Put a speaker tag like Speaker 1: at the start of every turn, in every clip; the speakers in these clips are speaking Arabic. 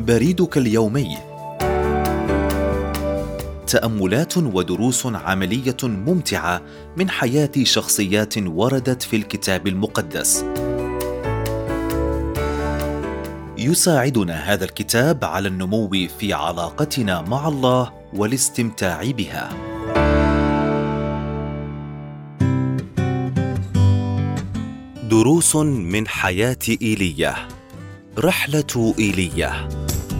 Speaker 1: بريدك اليومي. تأملات ودروس عملية ممتعة من حياة شخصيات وردت في الكتاب المقدس. يساعدنا هذا الكتاب على النمو في علاقتنا مع الله والاستمتاع بها. دروس من حياة إيليا. رحلة إيليا.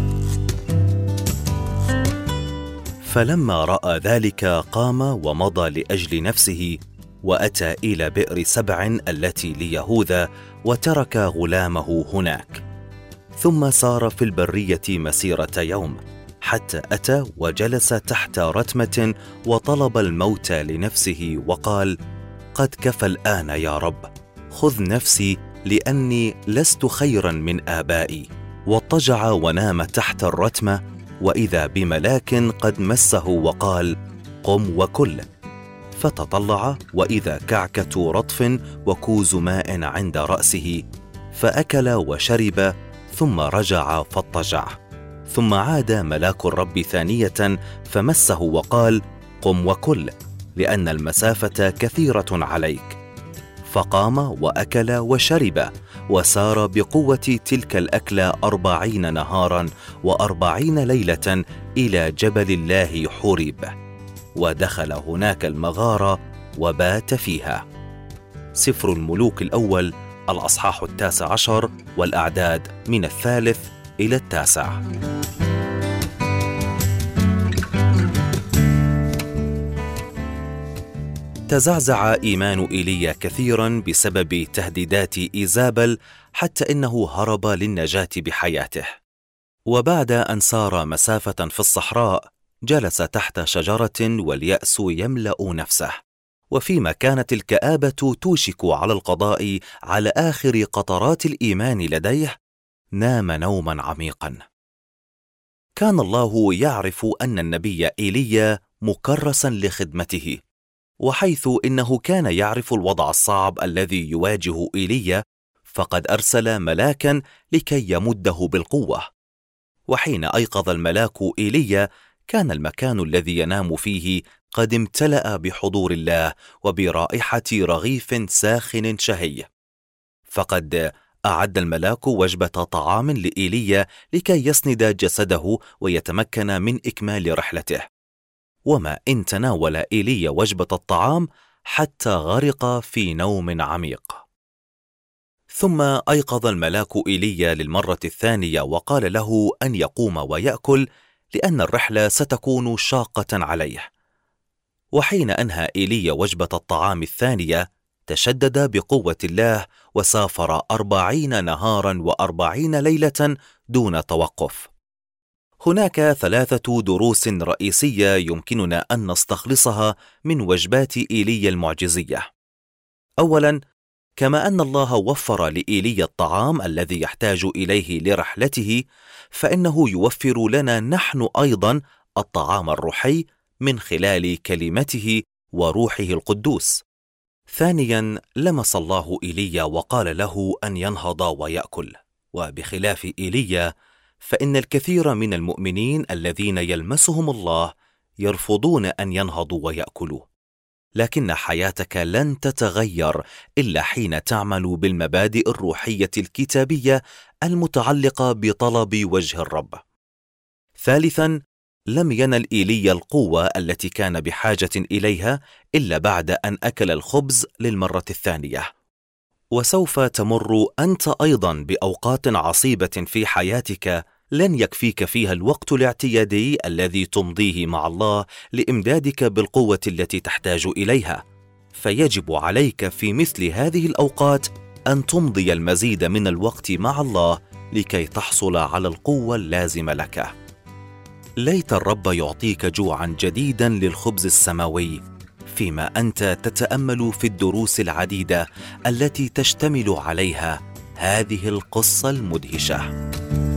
Speaker 1: فلما رأى ذلك قام ومضى لأجل نفسه، وأتى إلى بئر سبع التي ليهوذا، وترك غلامه هناك. ثم سار في البرية مسيرة يوم، حتى أتى وجلس تحت رتمة وطلب الموت لنفسه، وقال: قد كفى الآن يا رب، خذ نفسي، لأني لست خيرا من آبائي. واضطجع ونام تحت الرتمة، وإذا بملاك قد مسه وقال: قم وكل. فتطلع، وإذا كعكة رطف وكوز ماء عند رأسه، فأكل وشرب، ثم رجع فاضطجع. ثم عاد ملاك الرب ثانية فمسه وقال: قم وكل، لأن المسافة كثيرة عليك. فقام وأكل وشرب، وسار بقوة تلك الأكلة 40 نهارا و40 ليلة إلى جبل الله حوريب، ودخل هناك المغارة وبات فيها. سفر الملوك الأول الأصحاح 19 والأعداد من 3 إلى 9. تزعزع إيمان إيليا كثيرا بسبب تهديدات إيزابل، حتى إنه هرب للنجاة بحياته. وبعد أن سار مسافة في الصحراء، جلس تحت شجرة واليأس يملأ نفسه، وفيما كانت الكآبة توشك على القضاء على آخر قطرات الإيمان لديه، نام نوما عميقا. كان الله يعرف أن النبي إيليا مكرسا لخدمته، وحيث إنه كان يعرف الوضع الصعب الذي يواجه إيليا، فقد أرسل ملاكا لكي يمده بالقوة. وحين أيقظ الملاك إيليا، كان المكان الذي ينام فيه قد امتلأ بحضور الله وبرائحة رغيف ساخن شهي. فقد أعد الملاك وجبة طعام لإيليا لكي يسند جسده ويتمكن من إكمال رحلته. وما إن تناول إيليا وجبة الطعام حتى غرق في نوم عميق. ثم أيقظ الملاك إيليا للمرة الثانية وقال له أن يقوم ويأكل، لأن الرحلة ستكون شاقة عليه. وحين أنهى إيليا وجبة الطعام الثانية، تشدد بقوة الله وسافر 40 نهارا و40 ليلة دون توقف. هناك 3 دروس رئيسية يمكننا أن نستخلصها من وجبات إيليا المعجزية. أولا، كما أن الله وفر لإيليا الطعام الذي يحتاج إليه لرحلته، فإنه يوفر لنا نحن أيضا الطعام الروحي من خلال كلمته وروحه القدوس. ثانيا، لمس الله إيليا وقال له أن ينهض ويأكل. وبخلاف إيليا، فإن الكثير من المؤمنين الذين يلمسهم الله يرفضون أن ينهضوا ويأكلوا. لكن حياتك لن تتغير إلا حين تعمل بالمبادئ الروحية الكتابية المتعلقة بطلب وجه الرب. ثالثا، لم ينل إيليا القوة التي كان بحاجة إليها إلا بعد أن أكل الخبز للمرة الثانية. وسوف تمر أنت أيضا بأوقات عصيبة في حياتك لن يكفيك فيها الوقت الاعتيادي الذي تمضيه مع الله لإمدادك بالقوة التي تحتاج إليها، فيجب عليك في مثل هذه الأوقات أن تمضي المزيد من الوقت مع الله لكي تحصل على القوة اللازمة لك. ليت الرب يعطيك جوعا جديدا للخبز السماوي، فيما أنت تتأمل في الدروس العديدة التي تشتمل عليها هذه القصة المدهشة.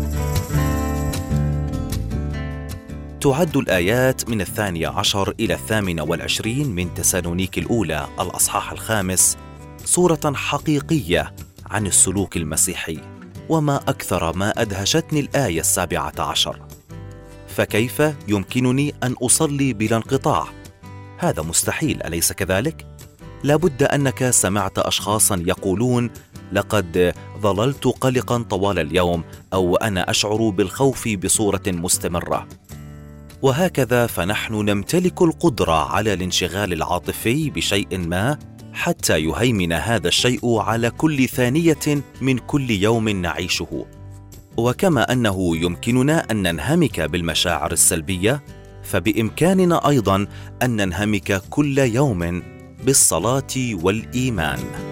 Speaker 1: تعد الآيات من 12 إلى 28 من تسالونيك الأولى الأصحاح 5 صورة حقيقية عن السلوك المسيحي، وما أكثر ما أدهشتني الآية 17: فكيف يمكنني أن أصلي بلا انقطاع؟ هذا مستحيل، أليس كذلك؟ لابد أنك سمعت أشخاصا يقولون: لقد ظللت قلقا طوال اليوم، أو أنا أشعر بالخوف بصورة مستمرة. وهكذا فنحن نمتلك القدرة على الانشغال العاطفي بشيء ما حتى يهيمن هذا الشيء على كل ثانية من كل يوم نعيشه. وكما أنه يمكننا أن ننهمك بالمشاعر السلبية، فبإمكاننا أيضا أن ننهمك كل يوم بالصلاة والإيمان.